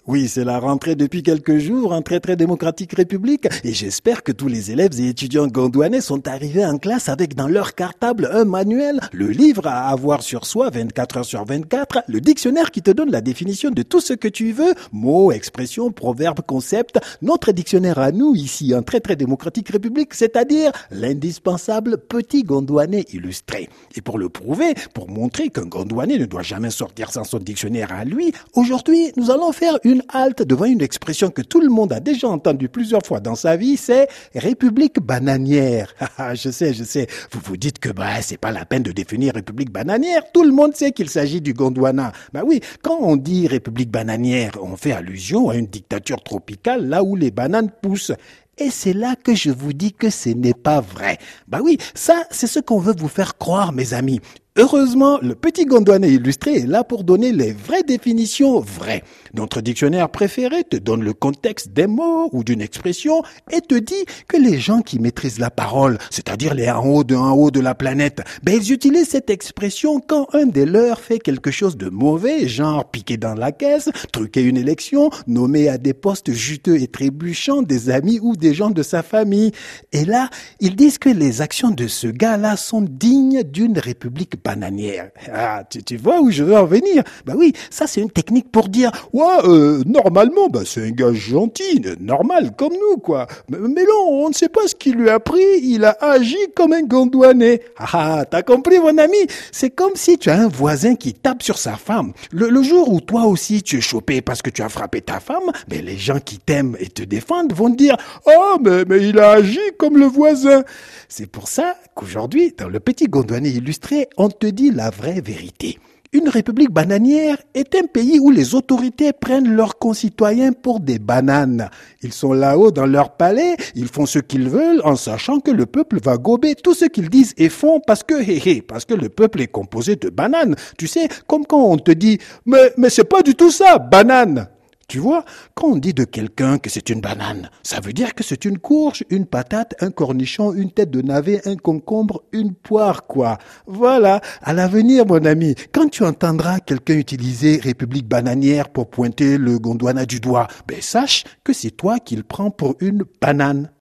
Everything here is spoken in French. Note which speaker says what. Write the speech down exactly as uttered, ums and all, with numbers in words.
Speaker 1: Oui, c'est la rentrée depuis quelques jours en très très démocratique république et j'espère que tous les élèves et étudiants gondouanais sont arrivés en classe avec dans leur cartable un manuel, le livre à avoir sur soi vingt-quatre heures sur vingt-quatre, le dictionnaire qui te donne la définition de tout ce que tu veux, mots, expressions, proverbes, concepts, notre dictionnaire à nous ici en très très démocratique république, c'est-à-dire l'indispensable petit gondouanais illustré. Et pour le prouver, pour montrer qu'un gondouanais ne doit jamais sortir sans son dictionnaire à lui, aujourd'hui nous allons faire une Une halte devant une expression que tout le monde a déjà entendue plusieurs fois dans sa vie, c'est République bananière. je sais, je sais. Vous vous dites que bah c'est pas la peine de définir République bananière. Tout le monde sait qu'il s'agit du Gondwana. Bah oui, quand on dit République bananière, on fait allusion à une dictature tropicale là où les bananes poussent. Et c'est là que je vous dis que ce n'est pas vrai. Bah oui, ça, c'est ce qu'on veut vous faire croire, mes amis. Heureusement, le petit gondouanais illustré est là pour donner les vraies définitions vraies. Notre dictionnaire préféré te donne le contexte des mots ou d'une expression et te dit que les gens qui maîtrisent la parole, c'est-à-dire les en haut de en haut de la planète, ben ils utilisent cette expression quand un des leurs fait quelque chose de mauvais, genre piquer dans la caisse, truquer une élection, nommer à des postes juteux et trébuchants des amis ou des gens de sa famille. Et là, ils disent que les actions de ce gars-là sont dignes d'une république bananière. Ah, tu, tu vois où je veux en venir? Bah oui, ça c'est une technique pour dire ouais, euh, normalement, bah c'est un gars gentil, normal comme nous quoi. Mais, mais non, on ne sait pas ce qu'il lui a pris. Il a agi comme un gondouanais. Ah, ah, t'as compris mon ami? C'est comme si tu as un voisin qui tape sur sa femme. Le, le jour où toi aussi tu es chopé parce que tu as frappé ta femme, mais les gens qui t'aiment et te défendent vont te dire oh mais mais il a agi comme le voisin. C'est pour ça qu'aujourd'hui, dans le petit gondouanais illustré, on te dit la vraie vérité. Une république bananière est un pays où les autorités prennent leurs concitoyens pour des bananes. Ils sont là-haut dans leur palais, ils font ce qu'ils veulent en sachant que le peuple va gober tout ce qu'ils disent et font parce que, hé hé, parce que le peuple est composé de bananes. Tu sais, comme quand on te dit, mais, mais c'est pas du tout ça, banane. Tu vois, quand on dit de quelqu'un que c'est une banane, ça veut dire que c'est une courge, une patate, un cornichon, une tête de navet, un concombre, une poire, quoi. Voilà, à l'avenir, mon ami, quand tu entendras quelqu'un utiliser République bananière pour pointer le Gondwana du doigt, ben sache que c'est toi qu'il prend pour une banane.